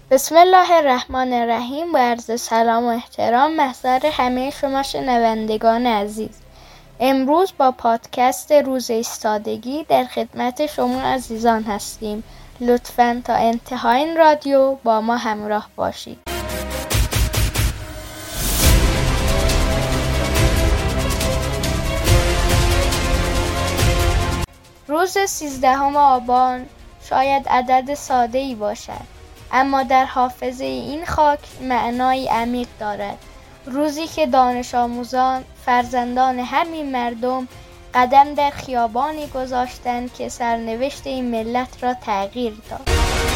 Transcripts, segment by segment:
بسم الله الرحمن الرحیم. با عرض سلام و احترام محضر همه شما شنوندگان عزیز، امروز با پادکست روز ایستادگی در خدمت شما عزیزان هستیم. لطفاً تا انتهای این رادیو با ما همراه باشید. روز 13 آبان شاید عدد ساده‌ای باشد، اما در حافظه این خاک معنایی عمیق دارد. روزی که دانش آموزان، فرزندان همین مردم، قدم در خیابانی گذاشتند که سرنوشت این ملت را تغییر داد.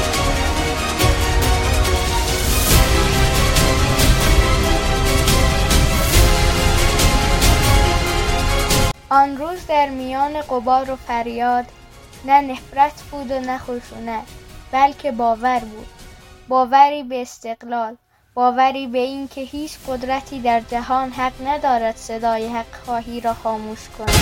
آن روز در میان غبار و فریاد نه نفرت بود و نه خشونت، بلکه باور بود. باوری به استقلال، باوری به این که هیچ قدرتی در جهان حق ندارد صدای حق خواهی را خاموش کند.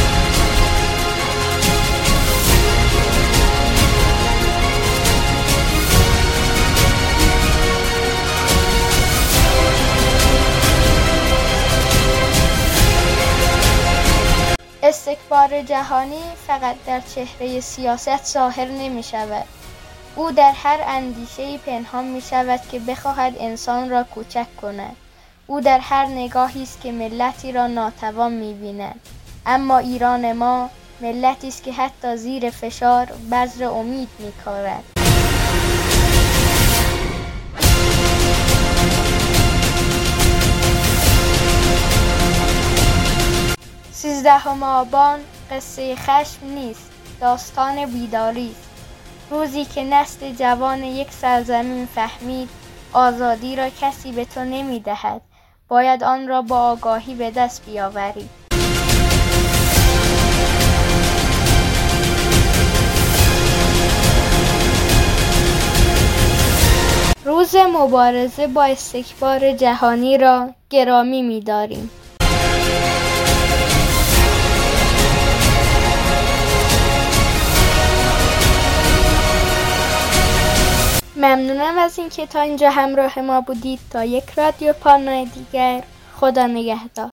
استکبار جهانی فقط در چهره سیاست ظاهر نمی شود. او در هر اندیشه‌ای پنهان می شود که بخواهد انسان را کوچک کند. او در هر نگاهی است که ملتی را ناتوان می بیند. اما ایران ما ملتی است که حتی زیر فشار بذر امید می کارد. سیزدهم آبان قصه خشم نیست، داستان بیداری است. روزی که نسل جوان یک سرزمین فهمید آزادی را کسی به تو نمی دهد، باید آن را با آگاهی به دست بیاوری. روز مبارزه با استکبار جهانی را گرامی می داریم. ممنونم از اینکه تا اینجا همراه ما بودید. تا یک رادیو پانای دیگر، خدا نگهدار.